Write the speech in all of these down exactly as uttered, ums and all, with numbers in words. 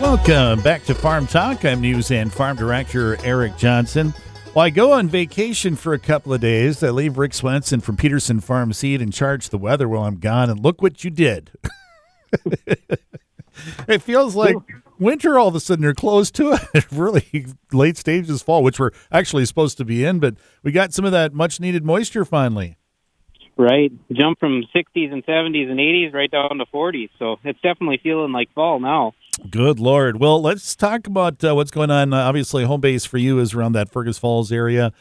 Welcome back to Farm Talk. I'm News and Farm Director Eric Johnson. Well, I go on vacation for a couple of days. I leave Rick Swenson from Peterson Farm Seed in charge of the weather while I'm gone, and look what you did. It feels like winter all of a sudden. They're close to it. Really late stages fall, which we're actually supposed to be in, but we got some of that much-needed moisture finally. Right. Jump from sixties and seventies and eighties right down to forties. So it's definitely feeling like fall now. Good Lord. Well, let's talk about uh, what's going on. Uh, obviously, home base for you is around that Fergus Falls area.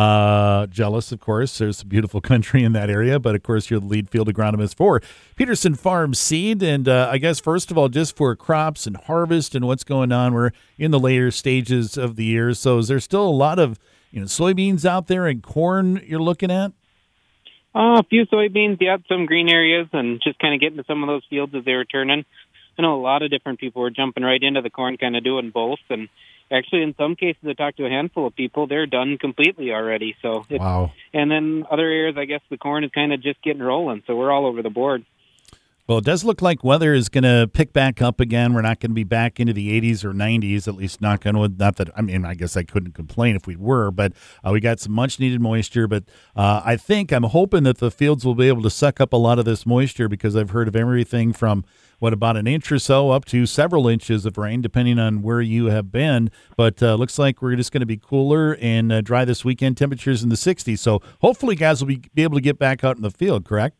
Uh, jealous, of course. There's a beautiful country in that area, but of course, you're the lead field agronomist for Peterson Farm Seed. And uh, I guess, first of all, just for crops and harvest and what's going on, we're in the later stages of the year. So is there still a lot of you know soybeans out there and corn you're looking at? Uh, a few soybeans, yeah, some green areas, and just kind of getting to some of those fields as they were turning. I know a lot of different people were jumping right into the corn, kind of doing both. And actually, in some cases, I talked to a handful of people, they're done completely already. So, it's, wow. And then other areas, I guess the corn is kind of just getting rolling. So we're all over the board. Well, it does look like weather is going to pick back up again. We're not going to be back into the eighties or nineties, at least knock on wood. Not that, I mean, I guess I couldn't complain if we were, but uh, we got some much-needed moisture. But uh, I think, I'm hoping that the fields will be able to suck up a lot of this moisture because I've heard of everything from, what, about an inch or so up to several inches of rain, depending on where you have been. But uh, looks like we're just going to be cooler and uh, dry this weekend, temperatures in the sixties. So hopefully guys will be, be able to get back out in the field, correct?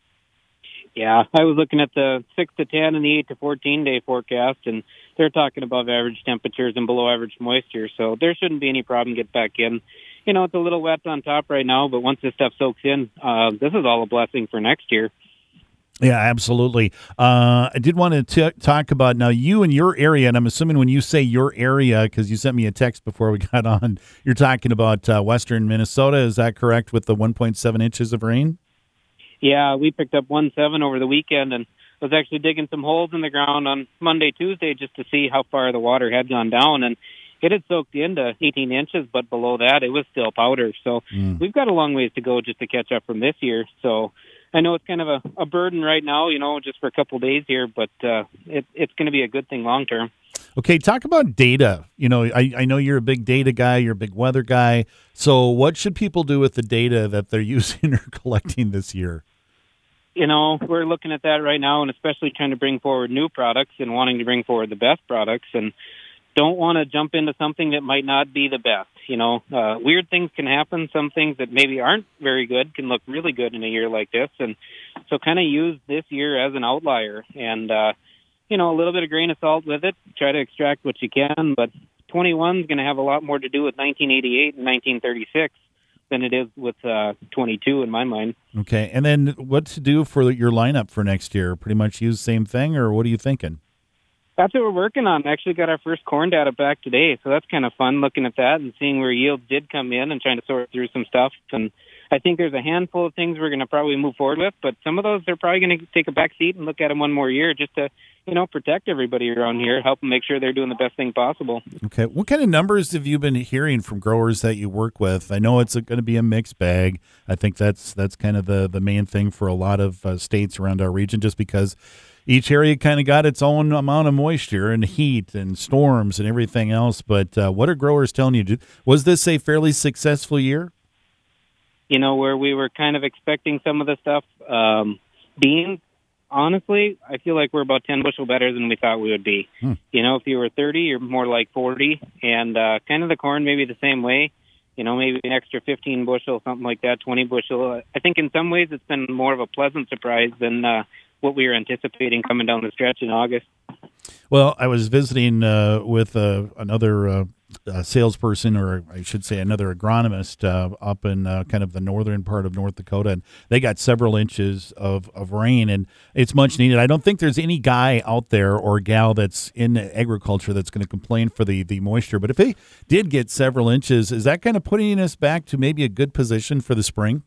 Yeah, I was looking at the six to ten and the eight to fourteen day forecast, and they're talking above average temperatures and below average moisture, so there shouldn't be any problem get back in. You know, it's a little wet on top right now, but once this stuff soaks in, uh, this is all a blessing for next year. Yeah, absolutely. Uh, I did want to t- talk about now you and your area, and I'm assuming when you say your area, because you sent me a text before we got on, you're talking about uh, western Minnesota. Is that correct with the one point seven inches of rain? Yeah, we picked up one seven over the weekend and was actually digging some holes in the ground on Monday, Tuesday, just to see how far the water had gone down. And it had soaked into eighteen inches, but below that, it was still powder. So mm. we've got a long ways to go just to catch up from this year. So I know it's kind of a, a burden right now, you know, just for a couple of days here, but uh, it, it's going to be a good thing long term. Okay, talk about data. You know, I, I know you're a big data guy, you're a big weather guy. So what should people do with the data that they're using or collecting this year? You know, we're looking at that right now, and especially trying to bring forward new products and wanting to bring forward the best products, and don't want to jump into something that might not be the best. You know, uh, weird things can happen. Some things that maybe aren't very good can look really good in a year like this, and so kind of use this year as an outlier, and uh, you know, a little bit of grain of salt with it. Try to extract what you can, but twenty-one is going to have a lot more to do with nineteen eighty-eight and nineteen thirty-six. Than it is with uh, twenty-two in my mind. Okay, and then what to do for your lineup for next year? Pretty much use the same thing, or what are you thinking? That's what we're working on. Actually got our first corn data back today, so that's kind of fun looking at that and seeing where yields did come in and trying to sort through some stuff. And I think there's a handful of things we're going to probably move forward with, but some of those they're probably going to take a back seat and look at them one more year just to, you know, protect everybody around here, help them make sure they're doing the best thing possible. Okay. What kind of numbers have you been hearing from growers that you work with? I know it's going to be a mixed bag. I think that's that's kind of the, the main thing for a lot of uh, states around our region, just because each area kind of got its own amount of moisture and heat and storms and everything else. But uh, what are growers telling you? Was this a fairly successful year? You know, where we were kind of expecting some of the stuff. Um, beans, honestly, I feel like we're about ten bushel better than we thought we would be. Hmm. You know, if you were thirty, you're more like forty. And uh, kind of the corn maybe the same way. You know, maybe an extra fifteen bushel, something like that, twenty bushel. I think in some ways it's been more of a pleasant surprise than uh, what we were anticipating coming down the stretch in August. Well, I was visiting uh, with uh, another uh, uh, salesperson, or I should say another agronomist uh, up in uh, kind of the northern part of North Dakota, and they got several inches of, of rain, and it's much needed. I don't think there's any guy out there or gal that's in agriculture that's going to complain for the, the moisture, but if they did get several inches, is that kind of putting us back to maybe a good position for the spring?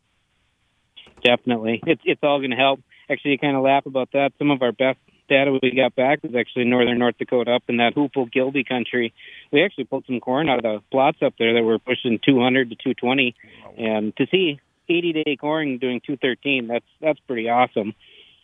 Definitely. It's, it's all going to help. Actually, you kind of laugh about that. Some of our best data we got back was actually northern North Dakota, up in that Hoople Gilby country. We actually pulled some corn out of the plots up there that were pushing two hundred to two twenty, and to see eighty day corn doing two thirteen, that's that's pretty awesome.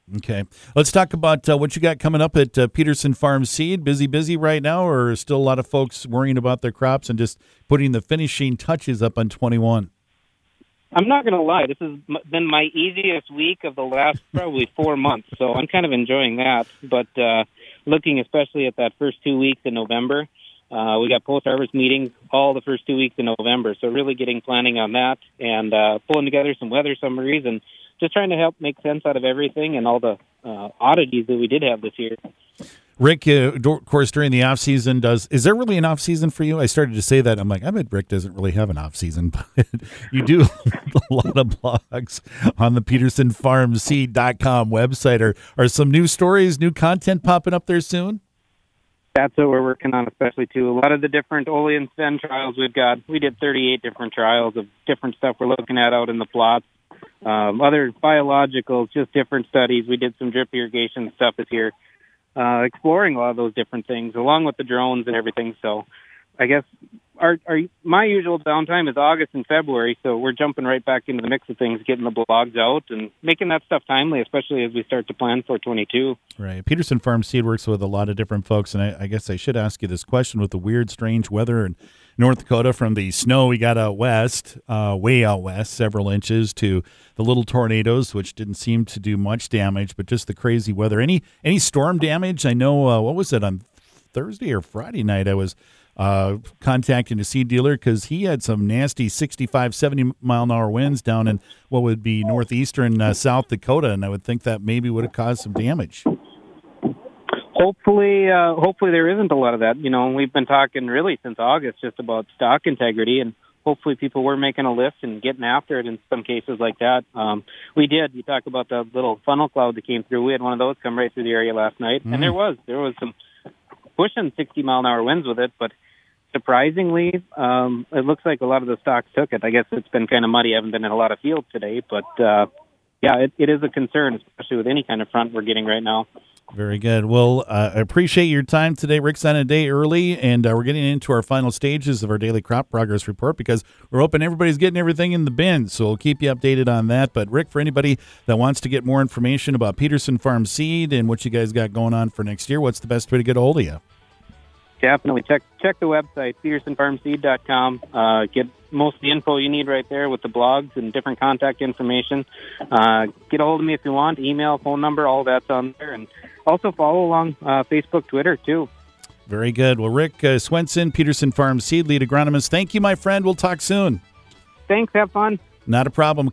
Okay. Let's talk about uh, what you got coming up at uh, Peterson Farm Seed. Busy, busy right now, or still a lot of folks worrying about their crops and just putting the finishing touches up on twenty-one? I'm not going to lie. This has m- been my easiest week of the last probably four months, so I'm kind of enjoying that. But uh, looking especially at that first two weeks in November, uh, we got post-harvest meetings all the first two weeks in November, so really getting planning on that and uh, pulling together some weather summaries and just trying to help make sense out of everything and all the uh, oddities that we did have this year. Rick, uh, of course, during the off season, does is there really an off season for you? I started to say that. I'm like, I bet Rick doesn't really have an off season, but you do a lot of blogs on the Peterson Farm Seed dot com website. Are are some new stories, new content popping up there soon? That's what we're working on, especially too. A lot of the different Ole and Sven trials we've got. We did thirty-eight different trials of different stuff we're looking at out in the plots. Um, other biologicals, just different studies. We did some drip irrigation stuff this year. Uh, exploring a lot of those different things, along with the drones and everything. So I guess our, our my usual downtime is August and February, so we're jumping right back into the mix of things, getting the blogs out and making that stuff timely, especially as we start to plan for twenty-two. Right. Peterson Farm Seed works with a lot of different folks, and I, I guess I should ask you this question with the weird, strange weather in North Dakota, from the snow we got out west, uh, way out west, several inches, to the little tornadoes, which didn't seem to do much damage, but just the crazy weather. Any any storm damage? I know, uh, what was it, on Thursday or Friday night, I was uh, contacting a seed dealer because he had some nasty sixty-five, seventy mile an hour winds down in what would be northeastern uh, South Dakota, and I would think that maybe would have caused some damage. Hopefully, uh, hopefully there isn't a lot of that. You know, we've been talking really since August just about stock integrity, and hopefully people were making a list and getting after it in some cases like that. Um, we did. You talk about the little funnel cloud that came through. We had one of those come right through the area last night, mm. and there was there was some pushing sixty mile an hour winds with it, but surprisingly, um, it looks like a lot of the stocks took it. I guess it's been kind of muddy. I haven't been in a lot of fields today, but uh, yeah, it, it is a concern, especially with any kind of front we're getting right now. Very good. Well, uh, I appreciate your time today. Rick's on a day early, and uh, we're getting into our final stages of our daily crop progress report because we're hoping everybody's getting everything in the bin, so we'll keep you updated on that. But, Rick, for anybody that wants to get more information about Peterson Farm Seed and what you guys got going on for next year, what's the best way to get a hold of you? Definitely. Check check the website, Peterson Farm Seed dot com. Uh, get most of the info you need right there with the blogs and different contact information. Uh, get a hold of me if you want. Email, phone number, all that's on there. And also follow along uh, Facebook, Twitter, too. Very good. Well, Rick uh, Swenson, Peterson Farm Seed lead agronomist, thank you, my friend. We'll talk soon. Thanks. Have fun. Not a problem.